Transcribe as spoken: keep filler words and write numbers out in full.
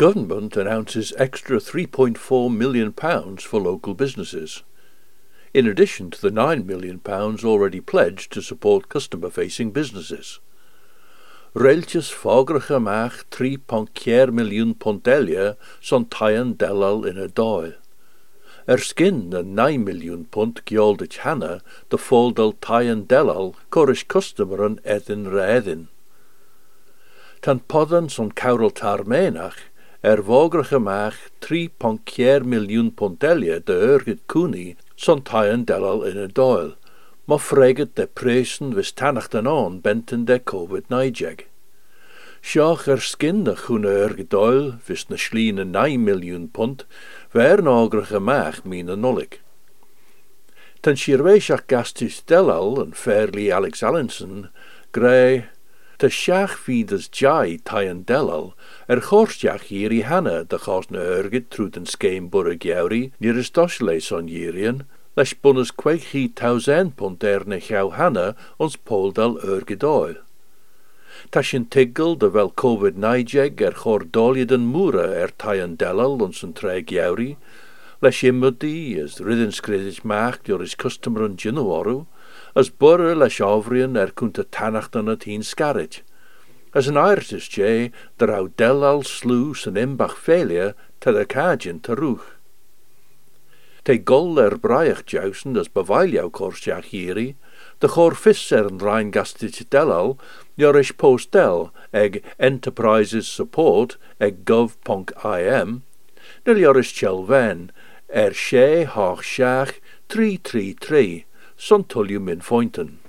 Government announces extra three point four million pounds for local businesses, in addition to the nine million pounds already pledged to support customer-facing businesses. Reiltjes fágrach amach three point four million pontelia son taien delal in a dóil. Erskyn na nine million punt gioldich hanna de foldal taien delal corish customer edin ra edin. Tan poddan son cawral tarmenach er fágrach amach three point four million pontelia de urgid cúni son taien delal in a dóil, ma freget de presen vis tannacht an benten de COVID nineteen. Seach er skin na chuna urgid dóil vis na slína nine million punt ver nágrach amach mina nullig. Tan sirveisach gastis delal en Fairley Alex Allinson grey te seach vidas jai taien delal er chorstiach hier I hanna de chos na urgid trud en skeim burrig jauri nir is doslei son jirian leis bunnes kwechi thousand punt er ne chau hanna ons poldal urgid oil. Tashin tiggel de wel COVID nineteen er chor doliden moera er taien delal ons en treg jauri leis immodi as riddenskredich macht jor is customer en jinnowaru as burre leis ovrian er kunta tanachtan at heen scarrit. As an Irish jay, der au delal sluis en imbach failure te de cajin te ruch. Te gol er braiach jousen as bevailiau korstiach hieri, de chor vis er en reingastig delal, jorish postel eg enterprises support eg gov.im, nil jorish chelven er she hoch shach three three three, son tullium in fointen.